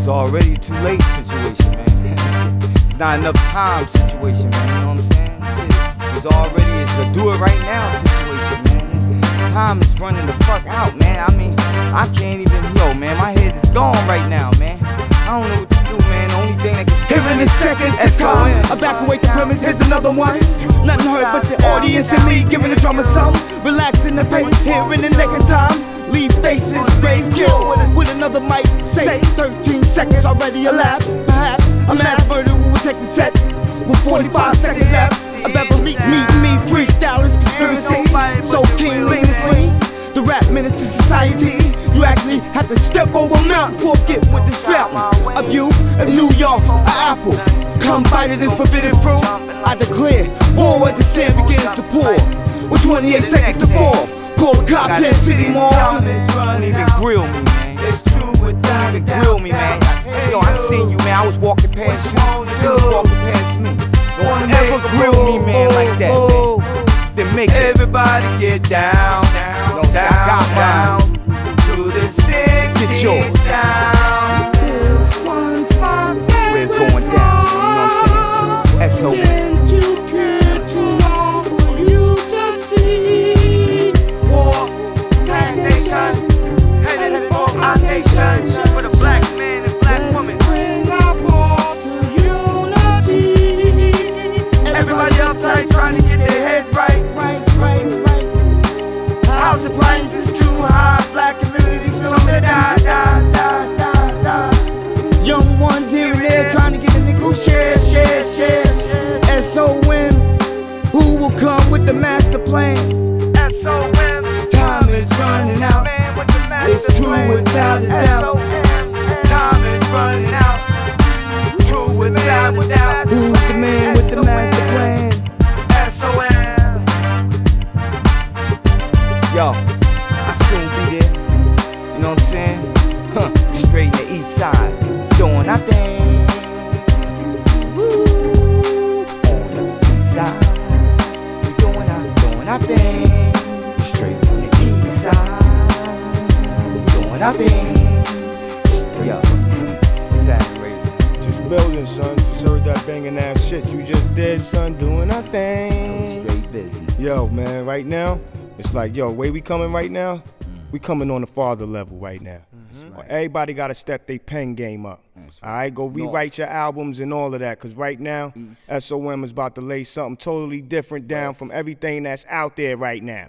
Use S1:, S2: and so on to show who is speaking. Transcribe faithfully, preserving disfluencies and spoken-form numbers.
S1: already too late situation, man. It's not enough time situation, man. You know what I'm saying? Shit. It's already it's a do it right now situation, man. Time is running the fuck out, man. I mean, I can't even, yo, man, my head is gone right now, man. I don't know what to do, man. The only thing that can
S2: Here in the seconds to come, evacuate the premise, here's another one. Nothing heard but the audience and me giving the drummer some. Relaxing the pace, here in the nick of time. Leave faces, raise kill with another mic. Say thirteen seconds already elapsed. Perhaps a mass murder will take the set with forty-five seconds left. A Beverly meet me, freestyle is conspiracy. So keen, lean and swing. The rap menace to society. You actually have to step over mountain before getting with this rap of youth of New York's an apple. Come bite of this forbidden fruit. I declare war as the sand begins to pour. With twenty-eight seconds to fall. Call the cops in City Mall.
S1: Don't even grill me, man.
S2: It's true without
S1: Don't even grill me, man. Yo, I seen you, man. I was walking past you. You was walking past me. Don't ever grill me, man, like that, man. Then make it.
S2: Everybody get down, down,
S1: Yo, I got
S2: down,
S1: mine.
S2: down to the sixties.
S1: Get yours.
S2: Down. This one's my
S1: Where it's going down, you know what I'm saying? S O N.
S2: Our nation for the black man and black woman. Bring our force to unity. Everybody uptight trying to get their head right, right, right, right. Housing prices too high, black communities still die, die, die, die, die. Young ones here and there trying to get a nickel share, share, share, share. S O M, who will come with the master plan? S O M, time is running out. It's true without a doubt. Time is running out. True without a doubt. Who's the man with the master plan? S O M.
S1: Yo, I soon be there. You know what I'm saying? Huh, straight in the east side. Doing nothing. Woo. On the east side. We doing our, doing nothing. Straight from the east side. Nothing. Yo, exaggerating.
S3: Just building, son. Just heard that banging ass shit you just did, son. Doing nothing.
S1: Straight business.
S3: Yo, man, right now, it's like, yo, way we coming right now, mm. we coming on the father level right now. Mm-hmm. Right. Everybody got to step their pen game up. Right. All right, go rewrite North. Your albums and all of that, because right now, East. S O M is about to lay something totally different down West. From everything that's out there right now.